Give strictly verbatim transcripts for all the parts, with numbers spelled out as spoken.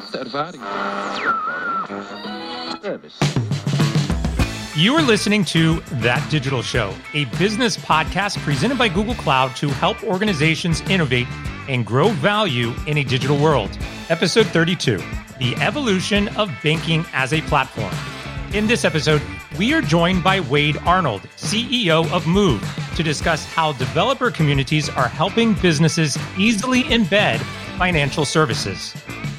You are listening to That Digital Show, a business podcast presented by Google Cloud to help organizations innovate and grow value in a digital world. Episode thirty-two, The Evolution of Banking as a Platform. In this episode, we are joined by Wade Arnold, C E O of Move, to discuss how developer communities are helping businesses easily embed financial services.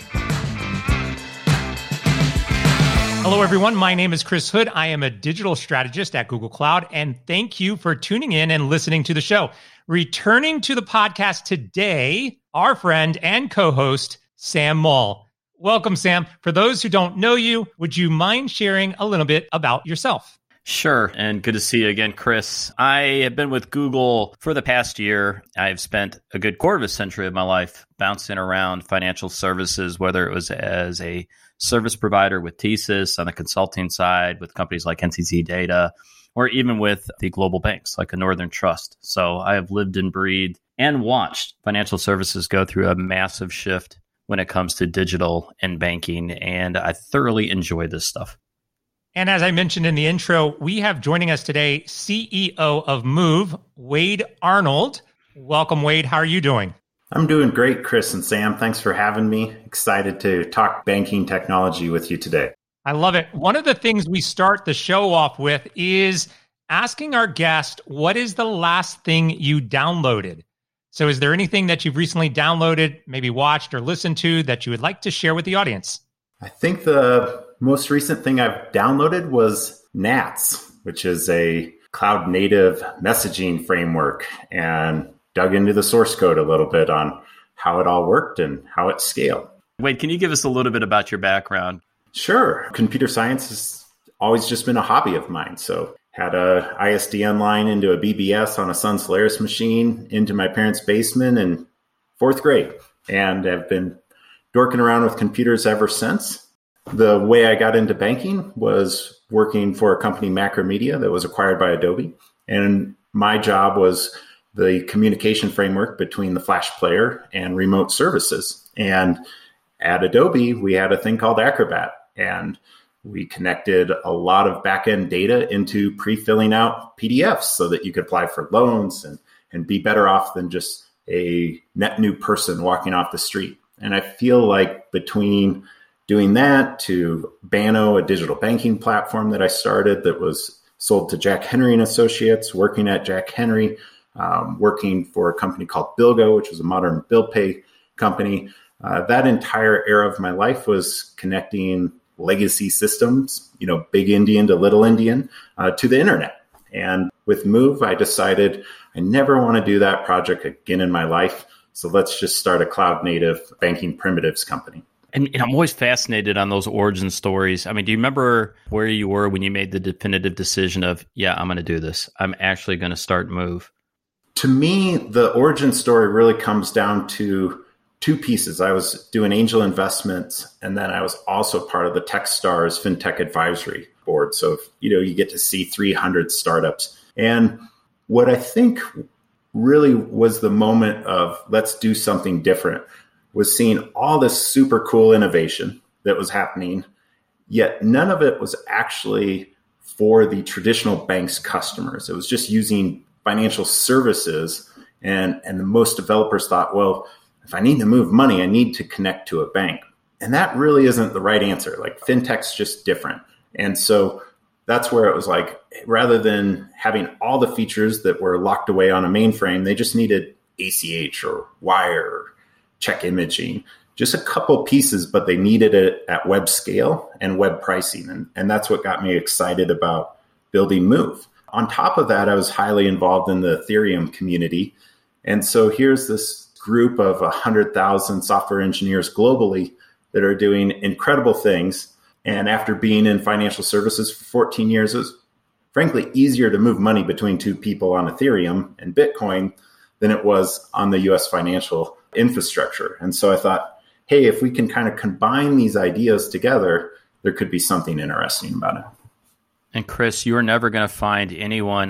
Hello, everyone. My name is Chris Hood. I am a digital strategist at Google Cloud, and thank you for tuning in and listening to the show. Returning to the podcast today, our friend and co-host, Sam Moll. Welcome, Sam. For those who don't know you, would you mind sharing a little bit about yourself? Sure. And good to see you again, Chris. I have been with Google for the past year. I've spent a good quarter of a century of my life bouncing around financial services, whether it was as a service provider with TSYS on the consulting side with companies like N C C Data, or even with the global banks like a Northern Trust. So I have lived and breathed and watched financial services go through a massive shift when it comes to digital and banking, and I thoroughly enjoy this stuff. And as I mentioned in the intro, we have joining us today C E O of Move, Wade Arnold. Welcome, Wade. How are you doing? I'm doing great, Chris and Sam. Thanks for having me. Excited to talk banking technology with you today. I love it. One of the things we start the show off with is asking our guest, what is the last thing you downloaded? So is there anything that you've recently downloaded, maybe watched or listened to that you would like to share with the audience? I think the most recent thing I've downloaded was Nats, which is a cloud native messaging framework, and dug into the source code a little bit on how it all worked and how it scaled. Wade, can you give us a little bit about your background? Sure. Computer science has always just been a hobby of mine. So had a I S D N line into a B B S on a Sun Solaris machine into my parents' basement in fourth grade, and have been dorking around with computers ever since. The way I got into banking was working for a company, Macromedia, that was acquired by Adobe. And my job was the communication framework between the Flash player and remote services. And at Adobe, we had a thing called Acrobat, and we connected a lot of back-end data into pre-filling out P D Fs so that you could apply for loans and, and be better off than just a net new person walking off the street. And I feel like between doing that to Banno, a digital banking platform that I started that was sold to Jack Henry and Associates, working at Jack Henry, um, working for a company called Bilgo, which was a modern bill pay company. Uh, that entire era of my life was connecting legacy systems, you know, big Indian to little Indian, uh, to the internet. And with Move, I decided I never want to do that project again in my life. So let's just start a cloud native banking primitives company. And, and I'm always fascinated on those origin stories. I mean, do you remember where you were when you made the definitive decision of, yeah, I'm going to do this. I'm actually going to start Move? To me, the origin story really comes down to two pieces. I was doing angel investments, and then I was also part of the Techstars FinTech Advisory Board. So, you know, you get to see three hundred startups. And what I think really was the moment of let's do something different was seeing all this super cool innovation that was happening, yet none of it was actually for the traditional bank's customers. It was just using financial services, and, and most developers thought, well, if I need to move money, I need to connect to a bank. And that really isn't the right answer. Like, fintech's just different. And so that's where it was like, rather than having all the features that were locked away on a mainframe, they just needed A C H or wire or check imaging, just a couple pieces, but they needed it at web scale and web pricing. And, and that's what got me excited about building Move. On top of that, I was highly involved in the Ethereum community. And so here's this group of one hundred thousand software engineers globally that are doing incredible things. And after being in financial services for fourteen years, it was frankly easier to move money between two people on Ethereum and Bitcoin than it was on the U S financial infrastructure. And so I thought, hey, if we can kind of combine these ideas together, there could be something interesting about it. And Chris, you are never going to find anyone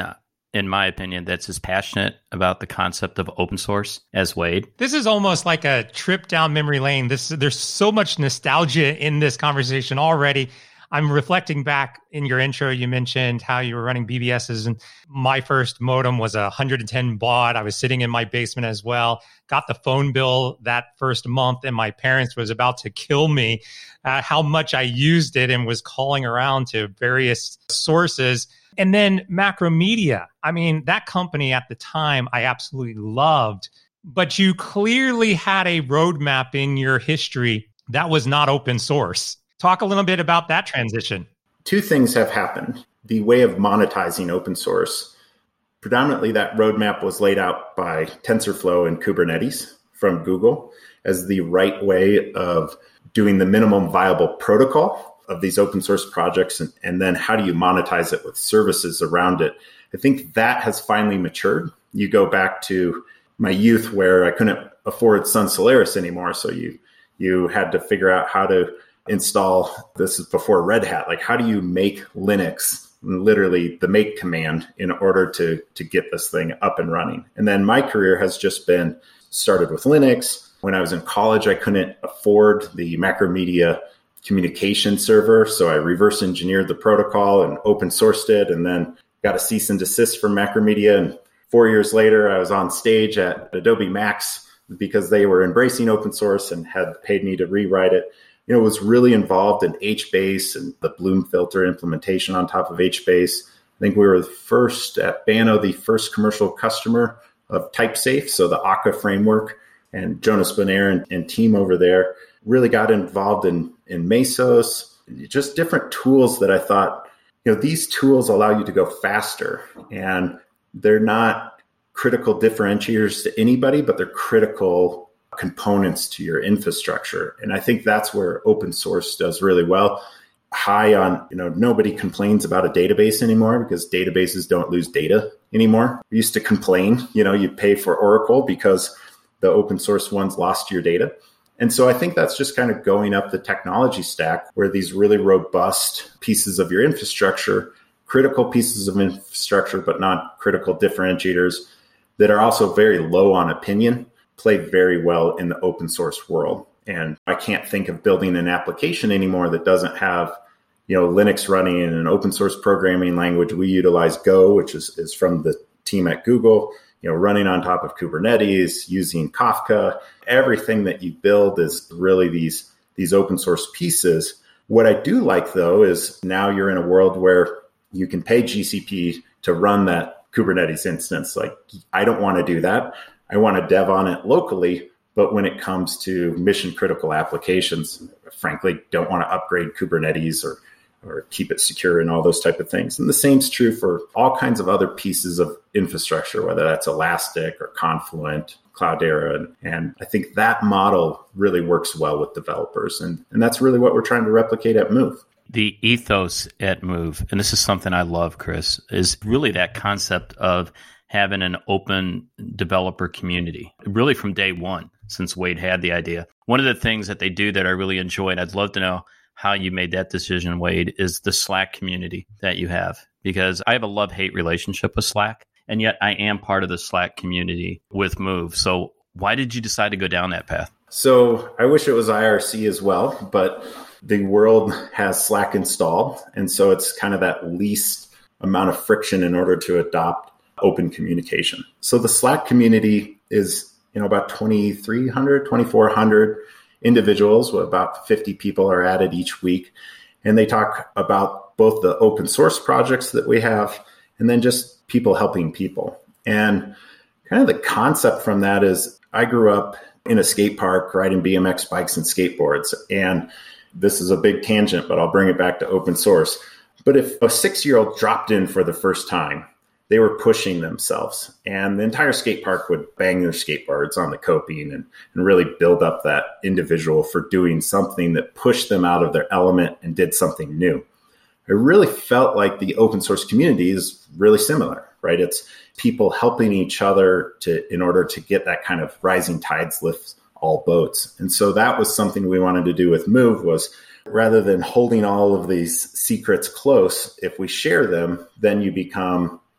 in my opinion, that's as passionate about the concept of open source as Wade. This is almost like a trip down memory lane. This there's so much nostalgia in this conversation already. I'm reflecting back in your intro. You mentioned how you were running B B Ss, and my first modem was a one hundred ten baud. I was sitting in my basement as well. Got the phone bill that first month, and my parents was about to kill me. Uh, how much I used it and was calling around to various sources. And then Macromedia. I mean, that company at the time I absolutely loved, but you clearly had a roadmap in your history that was not open source. Talk a little bit about that transition. Two things have happened. The way of monetizing open source, predominantly that roadmap was laid out by TensorFlow and Kubernetes from Google as the right way of doing the minimum viable protocol of these open source projects. And, and then how do you monetize it with services around it? I think that has finally matured. You go back to my youth where I couldn't afford Sun Solaris anymore. So you, you had to figure out how to install, this is before Red Hat, like how do you make Linux, literally the make command in order to, to get this thing up and running. And then my career has just been started with Linux. When I was in college, I couldn't afford the Macromedia communication server. So I reverse engineered the protocol and open sourced it, and then got a cease and desist from Macromedia. And four years later, I was on stage at Adobe Max because they were embracing open source and had paid me to rewrite it. You know, was really involved in H base and the Bloom filter implementation on top of H base. I think we were the first at Banno, the first commercial customer of TypeSafe, so the Akka framework. And Jonas Bonaire and, and team over there really got involved in, in Mesos, just different tools that I thought, you know, these tools allow you to go faster. And they're not critical differentiators to anybody, but they're critical components to your infrastructure. And I think that's where open source does really well. High on, you know, nobody complains about a database anymore because databases don't lose data anymore. We used to complain, you know, you pay for Oracle because the open source ones lost your data. And so I think that's just kind of going up the technology stack where these really robust pieces of your infrastructure, critical pieces of infrastructure, but not critical differentiators that are also very low on opinion, play very well in the open source world. And I can't think of building an application anymore that doesn't have, you know, Linux running in an open source programming language. We utilize Go, which is, is from the team at Google, you know, running on top of Kubernetes, using Kafka. Everything that you build is really these, these open source pieces. What I do like, though, is now you're in a world where you can pay G C P to run that Kubernetes instance. Like, I don't want to do that. I want to dev on it locally, but when it comes to mission critical applications, frankly, don't want to upgrade Kubernetes or or keep it secure and all those type of things. And the same's true for all kinds of other pieces of infrastructure, whether that's Elastic or Confluent, Cloudera. And, and I think that model really works well with developers. And, and that's really what we're trying to replicate at Move. The ethos at Move, and this is something I love, Chris, is really that concept of having an open developer community, really from day one, since Wade had the idea. One of the things that they do that I really enjoy, and I'd love to know how you made that decision, Wade, is the Slack community that you have. Because I have a love-hate relationship with Slack, and yet I am part of the Slack community with Move. So why did you decide to go down that path? So I wish it was I R C as well, but the world has Slack installed. And so it's kind of that least amount of friction in order to adopt open communication. So the Slack community is, you know, about twenty-three hundred, twenty-four hundred individuals, with about fifty people are added each week. And they talk about both the open source projects that we have and then just people helping people. And kind of the concept from that is I grew up in a skate park riding B M X bikes and skateboards. And this is a big tangent, but I'll bring it back to open source. But if a six-year-old dropped in for the first time, they were pushing themselves, and the entire skate park would bang their skateboards on the coping and, and really build up that individual for doing something that pushed them out of their element and did something new. I really felt like the open source community is really similar, right? It's people helping each other to in order to get that kind of rising tides lifts all boats. And so that was something we wanted to do with Move, was rather than holding all of these secrets close, if we share them, then you become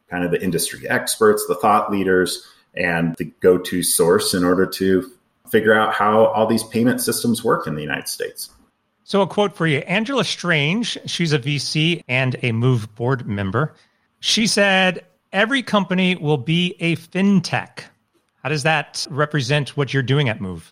kind of the industry experts, the thought leaders, and the go-to source in order to figure out how all these payment systems work in the United States. So a quote for you, Angela Strange, she's a V C and a Move board member. She said, every company will be a fintech. How does that represent what you're doing at Move?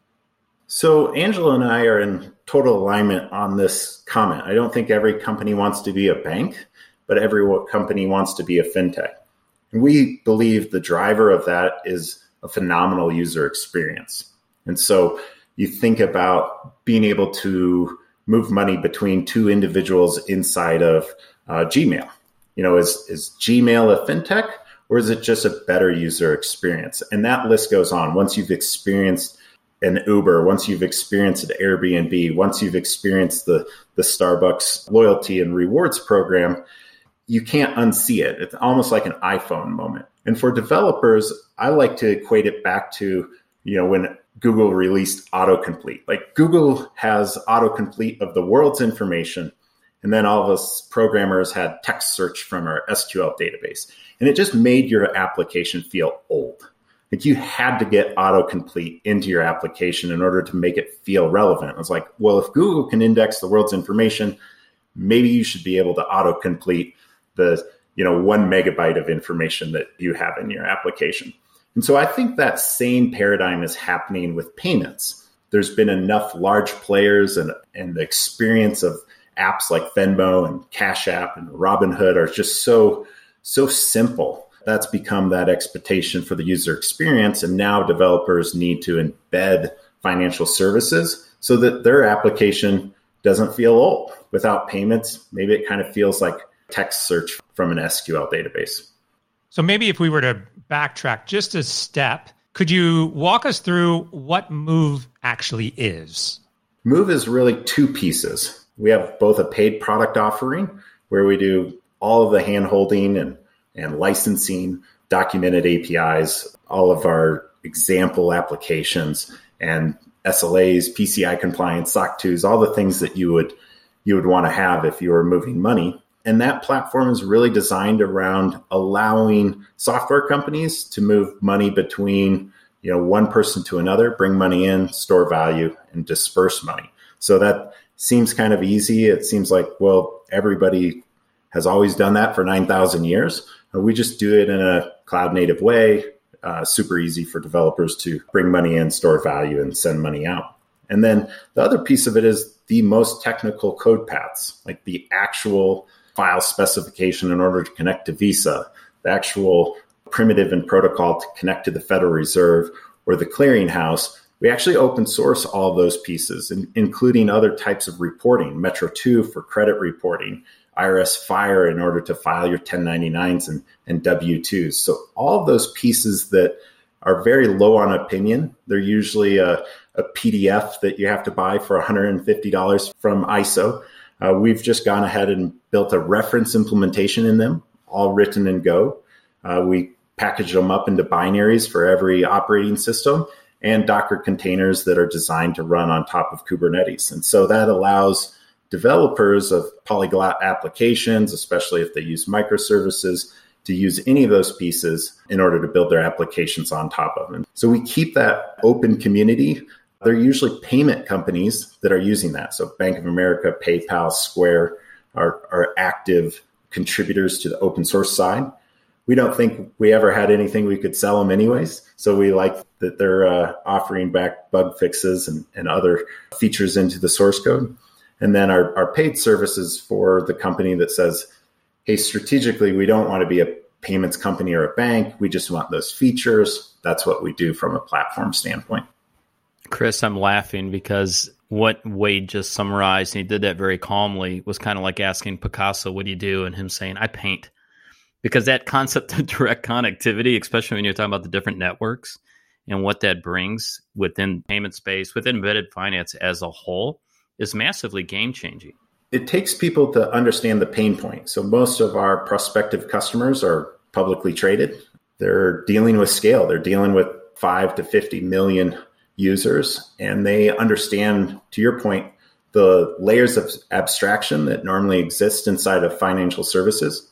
So Angela and I are in total alignment on this comment. I don't think every company wants to be a bank, but every company wants to be a fintech. And we believe the driver of that is a phenomenal user experience. And so you think about being able to move money between two individuals inside of uh, Gmail. You know, is, is Gmail a fintech, or is it just a better user experience? And that list goes on. Once you've experienced an Uber, once you've experienced an Airbnb, once you've experienced the, the Starbucks loyalty and rewards program, you can't unsee it. It's almost like an iPhone moment. And for developers, I like to equate it back to, you know, when Google released autocomplete. Like Google has autocomplete of the world's information. And then all of us programmers had text search from our S Q L database. And it just made your application feel old. Like you had to get autocomplete into your application in order to make it feel relevant. It was like, well, if Google can index the world's information, maybe you should be able to autocomplete the, you know, one megabyte of information that you have in your application. And so I think that same paradigm is happening with payments. There's been enough large players and, and the experience of apps like Venmo and Cash App and Robinhood are just so, so simple. That's become that expectation for the user experience. And now developers need to embed financial services so that their application doesn't feel old. Without payments, maybe it kind of feels like text search from an S Q L database. So maybe if we were to backtrack just a step, could you walk us through what Move actually is? Move is really two pieces. We have both a paid product offering where we do all of the hand-holding and, and licensing, documented A P Is, all of our example applications and S L As, P C I compliance, S O C twos, all the things that you would you would want to have if you were moving money. And that platform is really designed around allowing software companies to move money between, you know, one person to another, bring money in, store value, and disperse money. So that seems kind of easy. It seems like, well, everybody has always done that for nine thousand years. We just do it in a cloud native way, uh, super easy for developers to bring money in, store value, and send money out. And then the other piece of it is the most technical code paths, like the actual file specification in order to connect to Visa, the actual primitive and protocol to connect to the Federal Reserve or the clearinghouse. We actually open source all those pieces, in, including other types of reporting, Metro two for credit reporting, I R S Fire in order to file your ten ninety-nines and, and W twos. So all of those pieces that are very low on opinion, they're usually a, a P D F that you have to buy for one hundred fifty dollars from I S O. Uh, we've just gone ahead and built a reference implementation in them, all written in Go. Uh, we package them up into binaries for every operating system and Docker containers that are designed to run on top of Kubernetes. And so that allows developers of polyglot applications, especially if they use microservices, to use any of those pieces in order to build their applications on top of them. So we keep that open community. They're usually payment companies that are using that. So Bank of America, PayPal, Square are, are active contributors to the open source side. We don't think we ever had anything we could sell them anyways. So we like that they're uh, offering back bug fixes and, and other features into the source code. And then our, our paid services for the company that says, hey, strategically, we don't want to be a payments company or a bank. We just want those features. That's what we do from a platform standpoint. Chris, I'm laughing because what Wade just summarized, and he did that very calmly, was kind of like asking Picasso, what do you do? And him saying, I paint. Because that concept of direct connectivity, especially when you're talking about the different networks and what that brings within payment space, within embedded finance as a whole, is massively game-changing. It takes people to understand the pain point. So most of our prospective customers are publicly traded. They're dealing with scale. They're dealing with five to fifty million users, and they understand, to your point, the layers of abstraction that normally exist inside of financial services.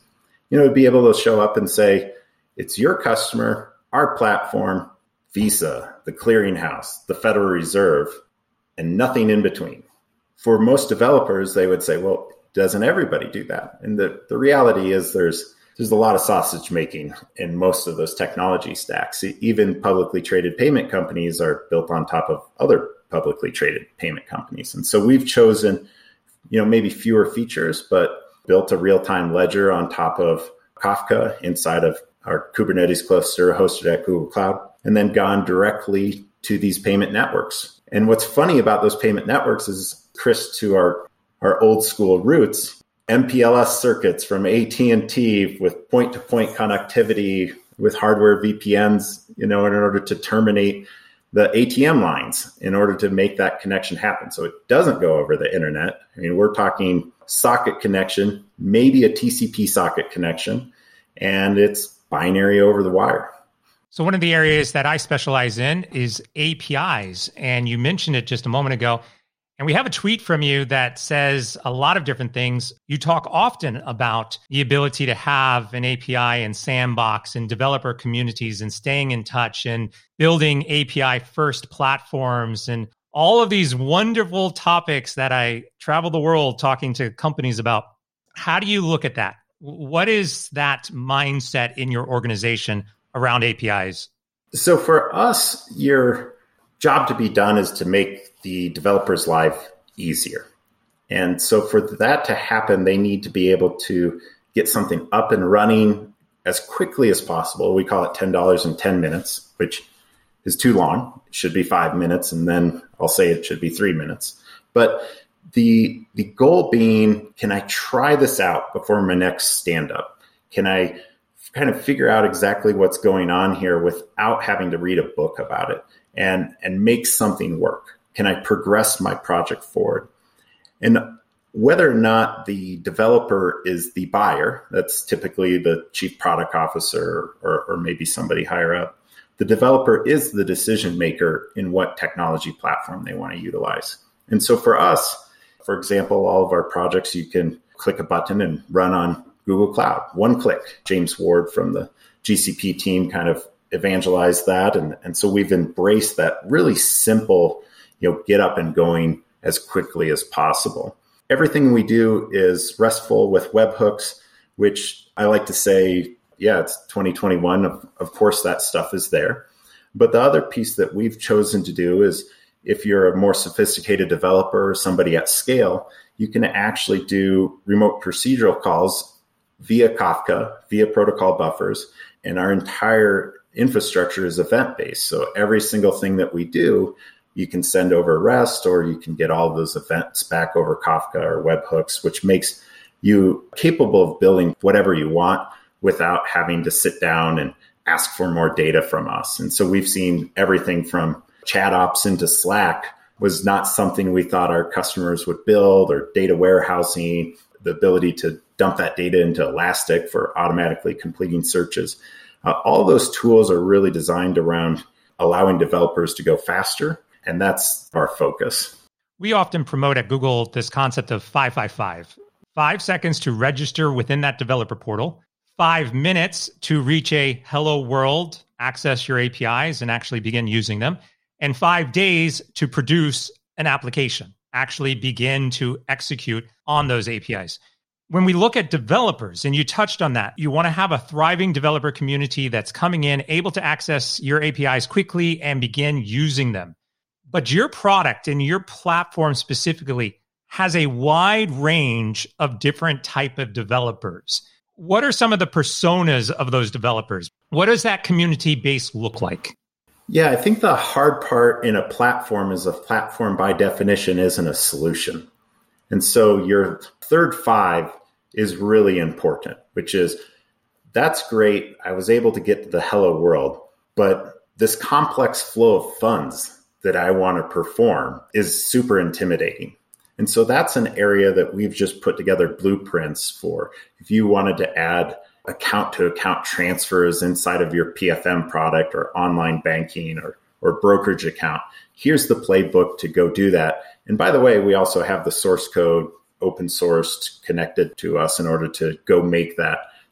you know, to be able to show up and say, it's your customer, our platform, Visa, the clearinghouse, the Federal Reserve, and nothing in between. For most developers, they would say, well, doesn't everybody do that? And the, the reality is there's there's a lot of sausage making in most of those technology stacks. Even publicly traded payment companies are built on top of other publicly traded payment companies. And so we've chosen, you know, maybe fewer features, but built a real-time ledger on top of Kafka inside of our Kubernetes cluster hosted at Google Cloud, and then gone directly to these payment networks. And what's funny about those payment networks is, Chris, to our, our old school roots, M P L S circuits from A T and T with point-to-point connectivity with hardware V P Ns, you know, in order to terminate the A T M lines in order to make that connection happen. So it doesn't go over the internet. I mean, we're talking socket connection, maybe a T C P socket connection, and it's binary over the wire. So one of the areas that I specialize in is A P Is. And you mentioned it just a moment ago. And we have a tweet from you that says a lot of different things. You talk often about the ability to have an A P I and sandbox and developer communities and staying in touch and building A P I first platforms and all of these wonderful topics that I travel the world talking to companies about. How do you look at that? What is that mindset in your organization around A P Is? So for us, your job to be done is to make the developer's life easier. And so for that to happen, they need to be able to get something up and running as quickly as possible. We call it ten dollars in ten minutes, which is too long. It should be five minutes. And then I'll say it should be three minutes. But the, the goal being, can I try this out before my next stand-up? Can I kind of figure out exactly what's going on here without having to read a book about it and, and make something work? Can I progress my project forward? And whether or not the developer is the buyer, that's typically the chief product officer or, or maybe somebody higher up, the developer is the decision maker in what technology platform they want to utilize. And so for us, for example, all of our projects, you can click a button and run on Google Cloud. One click. James Ward from the G C P team kind of evangelized that. And, and so we've embraced that really simple, you know, get up and going as quickly as possible. Everything we do is RESTful with webhooks, which I like to say, yeah, it's twenty twenty-one. Of, of course, that stuff is there. But the other piece that we've chosen to do is if you're a more sophisticated developer or somebody at scale, you can actually do remote procedural calls via Kafka, via protocol buffers, and our entire infrastructure is event-based. So every single thing that we do, you can send over REST, or you can get all of those events back over Kafka or webhooks, which makes you capable of building whatever you want without having to sit down and ask for more data from us. And so we've seen everything from chat ops into Slack was not something we thought our customers would build, or data warehousing, the ability to dump that data into Elastic for automatically completing searches. Uh, all those tools are really designed around allowing developers to go faster, and that's our focus. We often promote at Google this concept of five five five. Five seconds to register within that developer portal, five minutes to reach a hello world, access your A P Is and actually begin using them, and five days to produce an application, actually begin to execute on those A P Is. When we look at developers, and you touched on that, you want to have a thriving developer community that's coming in, able to access your A P Is quickly and begin using them. But your product and your platform specifically has a wide range of different type of developers. What are some of the personas of those developers? What does that community base look like? Yeah, I think the hard part in a platform is a platform by definition isn't a solution. And so your third five is really important, which is, that's great. I was able to get to the hello world, but this complex flow of funds that I want to perform is super intimidating. And so that's an area that we've just put together blueprints for. If you wanted to add account to account transfers inside of your P F M product or online banking or, or brokerage account, here's the playbook to go do that. And by the way, we also have the source code open sourced connected to us in order to go make that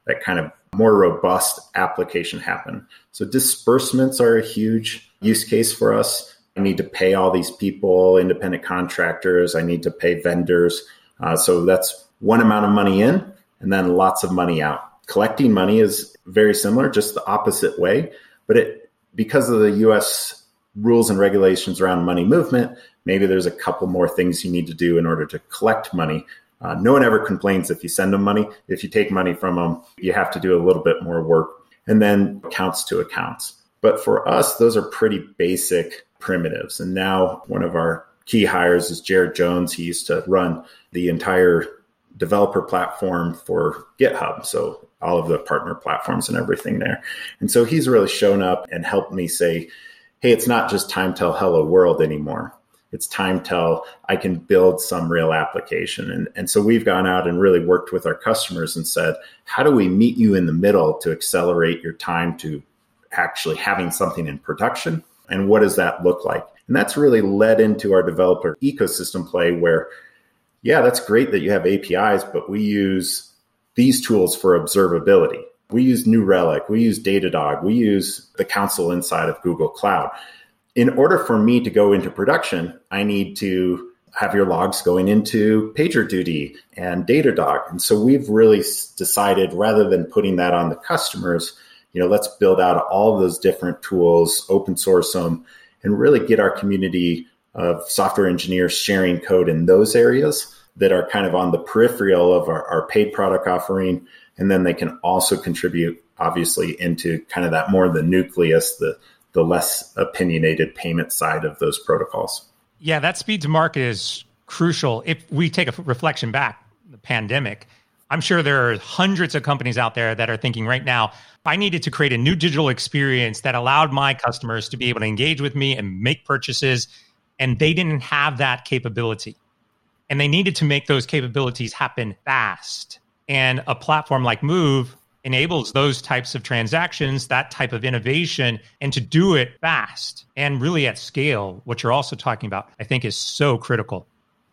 that kind of more robust application happen. So disbursements are a huge use case for us. I need to pay all these people, independent contractors. I need to pay vendors. Uh, so that's one amount of money in and then lots of money out. Collecting money is very similar, just the opposite way. But it because of the U S rules and regulations around money movement, maybe there's a couple more things you need to do in order to collect money. Uh, no one ever complains if you send them money. If you take money from them, you have to do a little bit more work. And then accounts to accounts. But for us, those are pretty basic primitives. And now one of our key hires is Jared Jones. He used to run the entire developer platform for GitHub. So all of the partner platforms and everything there. And so he's really shown up and helped me say, hey, it's not just time tell hello world anymore. It's time till I can build some real application. And, and so we've gone out and really worked with our customers and said, how do we meet you in the middle to accelerate your time to actually having something in production? And what does that look like? And that's really led into our developer ecosystem play where, yeah, that's great that you have A P Is, but we use these tools for observability. We use New Relic, we use Datadog, we use the console inside of Google Cloud. In order for me to go into production, I need to have your logs going into PagerDuty and Datadog. And so we've really decided rather than putting that on the customers, you know, let's build out all of those different tools, open source them, and really get our community of software engineers sharing code in those areas that are kind of on the peripheral of our, our paid product offering. And then they can also contribute, obviously, into kind of that more the nucleus, the the less opinionated payment side of those protocols. Yeah, that speed to market is crucial. If we take a reflection back, the pandemic, I'm sure there are hundreds of companies out there that are thinking right now, I needed to create a new digital experience that allowed my customers to be able to engage with me and make purchases, and they didn't have that capability. And they needed to make those capabilities happen fast. And a platform like Move enables those types of transactions, that type of innovation, and to do it fast and really at scale, what you're also talking about, I think is so critical.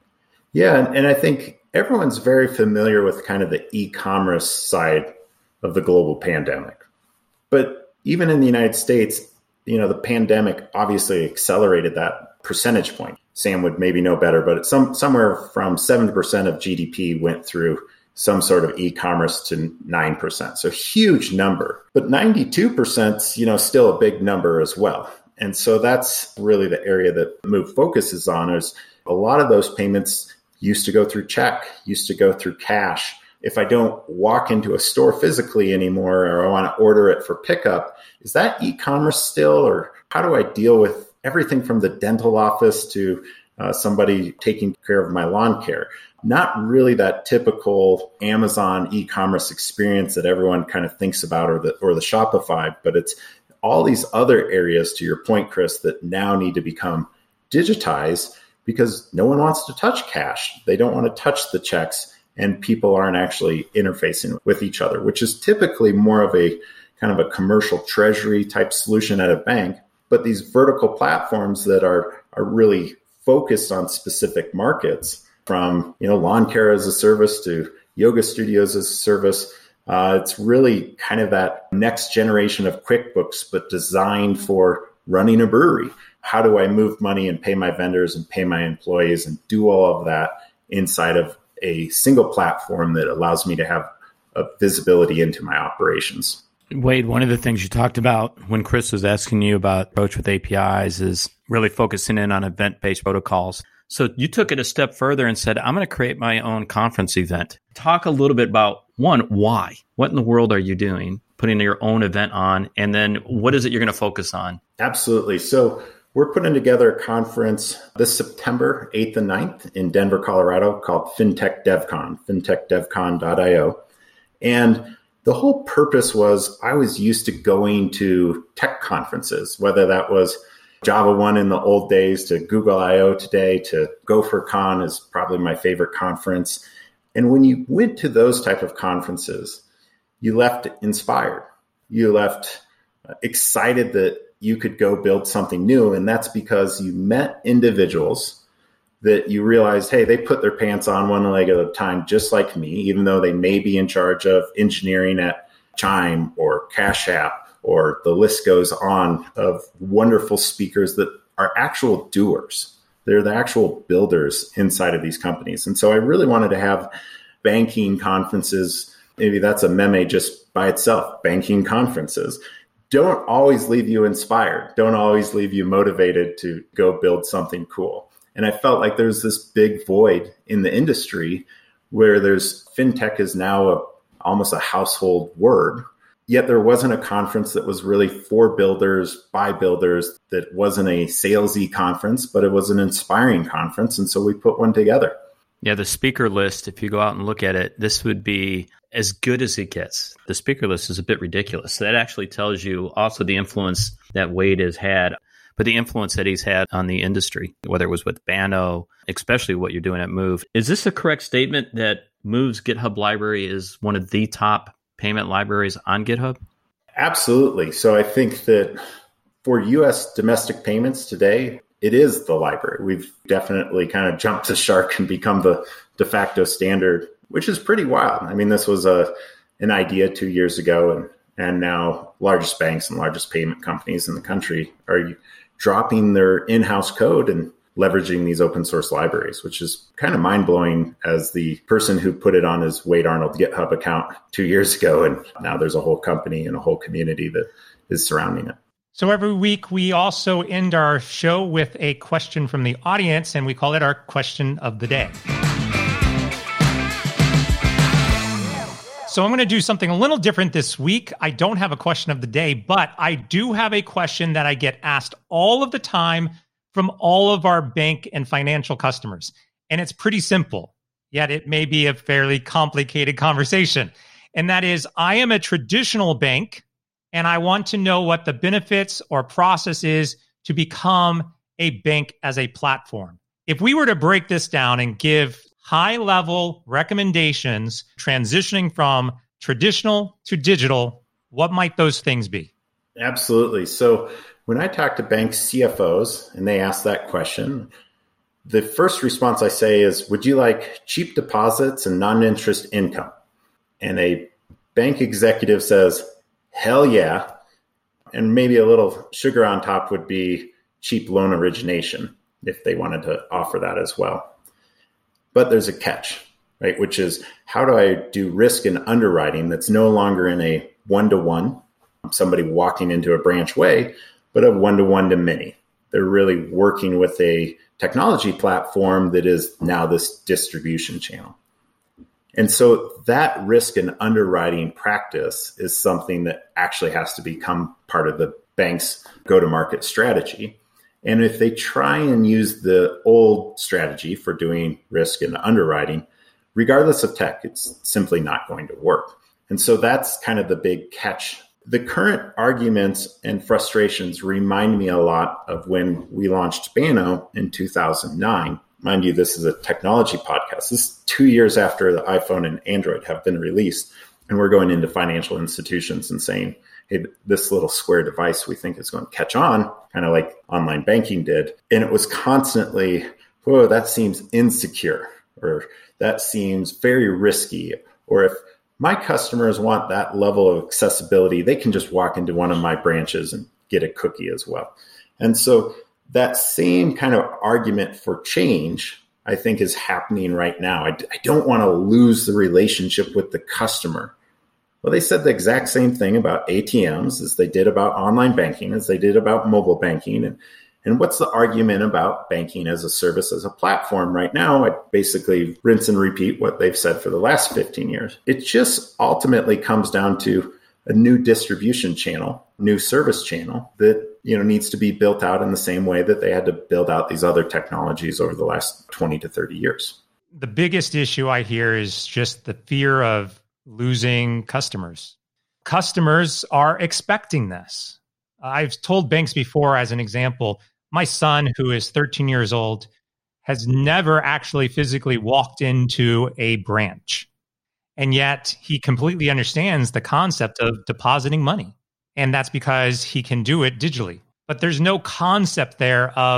Yeah, and, and I think everyone's very familiar with kind of the e-commerce side of the global pandemic. But even in the United States, you know, the pandemic obviously accelerated that percentage point. Sam would maybe know better, but it's some somewhere from seventy percent of G D P went through some sort of e-commerce to nine percent. So huge number, but ninety-two percent, you know, still a big number as well. And so that's really the area that Move focuses on is a lot of those payments used to go through check, used to go through cash. If I don't walk into a store physically anymore, or I want to order it for pickup, is that e-commerce still, or how do I deal with everything from the dental office to uh, somebody taking care of my lawn care? Not really that typical Amazon e-commerce experience that everyone kind of thinks about, or the or the Shopify, but it's all these other areas, to your point, Chris, that now need to become digitized because no one wants to touch cash. They don't want to touch the checks, and people aren't actually interfacing with each other, which is typically more of a kind of a commercial treasury type solution at a bank. But these vertical platforms that are are really focused on specific markets, from, you know, lawn care as a service to yoga studios as a service. Uh, it's really kind of that next generation of QuickBooks, but designed for running a brewery. How do I move money and pay my vendors and pay my employees and do all of that inside of a single platform that allows me to have a visibility into my operations? Wade, one of the things you talked about when Chris was asking you about approach with A P Is is really focusing in on event-based protocols. So you took it a step further and said, I'm going to create my own conference event. Talk a little bit about, one, why? What in the world are you doing, putting your own event on? And then what is it you're going to focus on? Absolutely. So we're putting together a conference this September eighth and ninth in Denver, Colorado, called FinTech DevCon, fintech devcon dot io. And the whole purpose was I was used to going to tech conferences, whether that was Java One in the old days to Google I O today to GopherCon is probably my favorite conference. And when you went to those type of conferences, you left inspired. You left excited that you could go build something new. And that's because you met individuals that you realize, hey, they put their pants on one leg at a time, just like me, even though they may be in charge of engineering at Chime or Cash App, or the list goes on of wonderful speakers that are actual doers. They're the actual builders inside of these companies. And so I really wanted to have banking conferences. Maybe that's a meme just by itself, banking conferences. Don't always leave you inspired. Don't always leave you motivated to go build something cool. And I felt like there's this big void in the industry where there's fintech is now a, almost a household word. Yet there wasn't a conference that was really for builders, by builders, that wasn't a salesy conference, but it was an inspiring conference. And so we put one together. Yeah, the speaker list, if you go out and look at it, this would be as good as it gets. The speaker list is a bit ridiculous. That actually tells you also the influence that Wade has had, but the influence that he's had on the industry, whether it was with Banno, especially what you're doing at Move. Is this a correct statement that Move's GitHub library is one of the top payment libraries on GitHub? Absolutely. So I think that for U S domestic payments today, it is the library. We've definitely kind of jumped the shark and become the de facto standard, which is pretty wild. I mean, this was a an idea two years ago, and, and now largest banks and largest payment companies in the country are dropping their in-house code and leveraging these open source libraries, which is kind of mind-blowing as the person who put it on his Wade Arnold GitHub account two years ago. And now there's a whole company and a whole community that is surrounding it. So every week, we also end our show with a question from the audience, and we call it our question of the day. So I'm going to do something a little different this week. I don't have a question of the day, but I do have a question that I get asked all of the time from all of our bank and financial customers. And it's pretty simple, yet it may be a fairly complicated conversation. And that is, I am a traditional bank, and I want to know what the benefits or process is to become a bank as a platform. If we were to break this down and give high-level recommendations transitioning from traditional to digital, what might those things be? Absolutely. So when I talk to bank C F Os and they ask that question, the first response I say is, would you like cheap deposits and non-interest income? And a bank executive says, hell yeah. And maybe a little sugar on top would be cheap loan origination if they wanted to offer that as well. But there's a catch, right? Which is, how do I do risk and underwriting that's no longer in a one-to-one, somebody walking into a branch way, but a one-to-one to many. They're really working with a technology platform that is now this distribution channel. And so that risk and underwriting practice is something that actually has to become part of the bank's go-to-market strategy. And if they try and use the old strategy for doing risk and underwriting, regardless of tech, it's simply not going to work. And so that's kind of the big catch. The current arguments and frustrations remind me a lot of when we launched Banno in two thousand nine. Mind you, this is a technology podcast. This is two years after the iPhone and Android have been released. And we're going into financial institutions and saying, hey, this little square device we think is going to catch on, kind of like online banking did. And it was constantly, whoa, that seems insecure, or that seems very risky. Or if my customers want that level of accessibility, they can just walk into one of my branches and get a cookie as well. And so that same kind of argument for change, I think, is happening right now. I, I don't want to lose the relationship with the customer. Well, they said the exact same thing about A T Ms as they did about online banking, as they did about mobile banking. And, and what's the argument about banking as a service, as a platform right now? I basically rinse and repeat what they've said for the last fifteen years. It just ultimately comes down to a new distribution channel, new service channel that, you know, needs to be built out in the same way that they had to build out these other technologies over the last twenty to thirty years. The biggest issue I hear is just the fear of losing customers. Customers are expecting this. I've told banks before, as an example, my son, who is thirteen years old, has never actually physically walked into a branch. And yet he completely understands the concept of depositing money. And that's because he can do it digitally. But there's no concept there of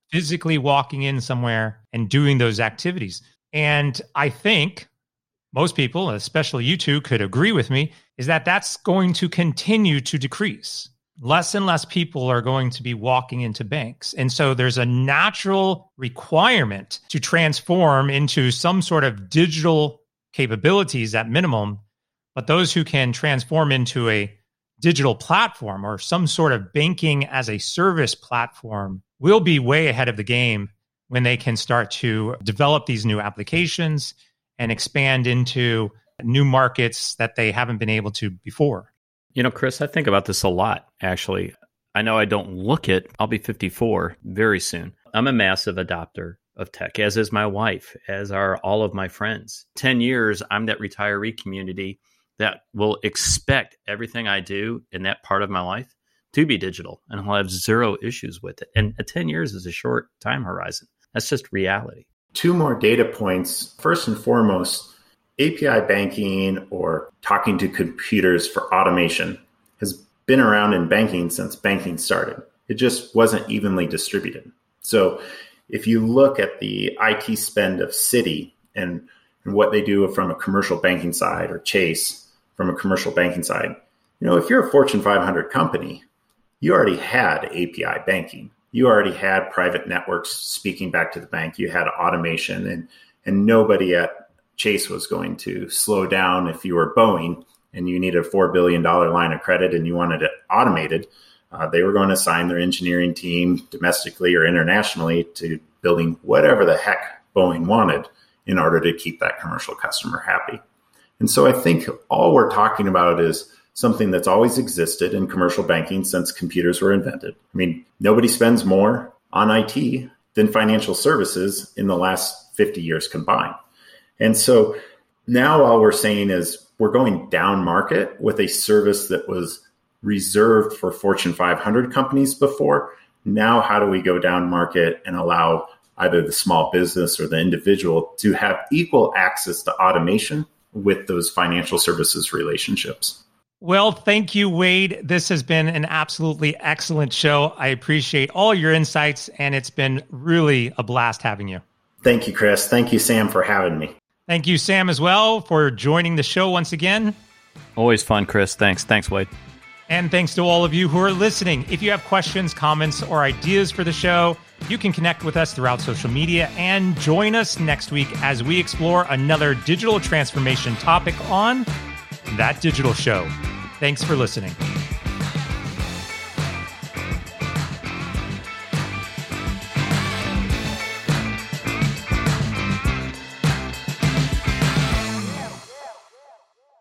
physically walking in somewhere and doing those activities. And I think most people, especially you two, could agree with me, is that that's going to continue to decrease. Less and less people are going to be walking into banks. And so there's a natural requirement to transform into some sort of digital capabilities at minimum. But those who can transform into a digital platform or some sort of banking as a service platform will be way ahead of the game when they can start to develop these new applications and expand into new markets that they haven't been able to before. You know, Chris, I think about this a lot, actually. I know I don't look it. I'll be fifty-four very soon. I'm a massive adopter of tech, as is my wife, as are all of my friends. ten years, I'm that retiree community that will expect everything I do in that part of my life to be digital, and I'll have zero issues with it. And ten years is a short time horizon. That's just reality. Two more data points. First and foremost, A P I banking or talking to computers for automation has been around in banking since banking started. It just wasn't evenly distributed. So if you look at the I T spend of Citi and, and what they do from a commercial banking side, or Chase from a commercial banking side, you know, if you're a Fortune five hundred company, you already had A P I banking. You already had private networks speaking back to the bank. You had automation, and, and nobody at Chase was going to slow down if you were Boeing and you needed a four billion dollars line of credit and you wanted it automated. Uh, they were going to assign their engineering team domestically or internationally to building whatever the heck Boeing wanted in order to keep that commercial customer happy. And so I think all we're talking about is something that's always existed in commercial banking since computers were invented. I mean, nobody spends more on I T than financial services in the last fifty years combined. And so now all we're saying is we're going down market with a service that was reserved for Fortune five hundred companies before. Now, how do we go down market and allow either the small business or the individual to have equal access to automation with those financial services relationships? Well, thank you, Wade. This has been an absolutely excellent show. I appreciate all your insights, and it's been really a blast having you. Thank you, Chris. Thank you, Sam, for having me. Thank you, Sam, as well, for joining the show once again. Always fun, Chris. Thanks. Thanks, Wade. And thanks to all of you who are listening. If you have questions, comments, or ideas for the show, you can connect with us throughout social media and join us next week as we explore another digital transformation topic on That Digital Show. Thanks for listening.